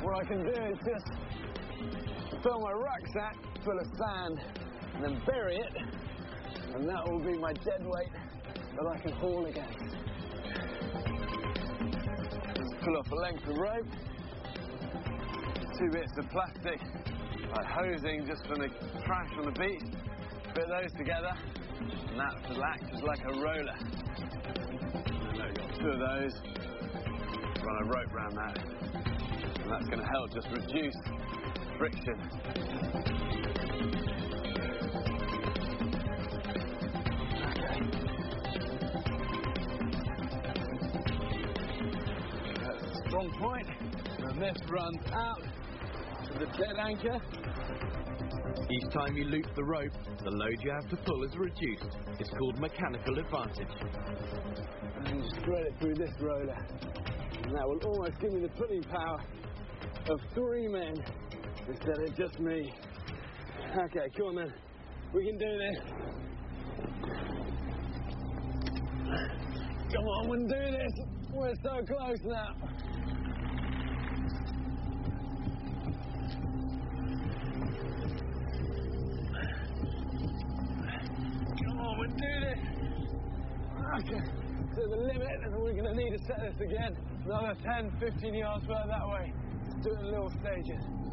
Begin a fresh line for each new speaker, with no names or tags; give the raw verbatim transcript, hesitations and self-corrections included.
what I can do is just fill my rucksack full of sand and then bury it, and that will be my dead weight that I can haul against. Pull off a length of rope, two bits of plastic, like hosing just from the trash on the beach, put those together, and that will act as like a roller. And then I've got two of those, run a rope around that, and that's going to help just reduce friction. Okay. That's the strong point, and this runs out to the dead anchor.
Each time you loop the rope, the load you have to pull is reduced. It's called mechanical advantage.
And just thread it through this roller. And that will almost give me the pulling power of three men instead of just me. Okay, come on then. We can do this. Come on, we can do this. We're so close now. Come on, we can do this. Okay, to the limit, and we're going to need to set this again. Another ten, fifteen yards further that way. Let's do it in little stages.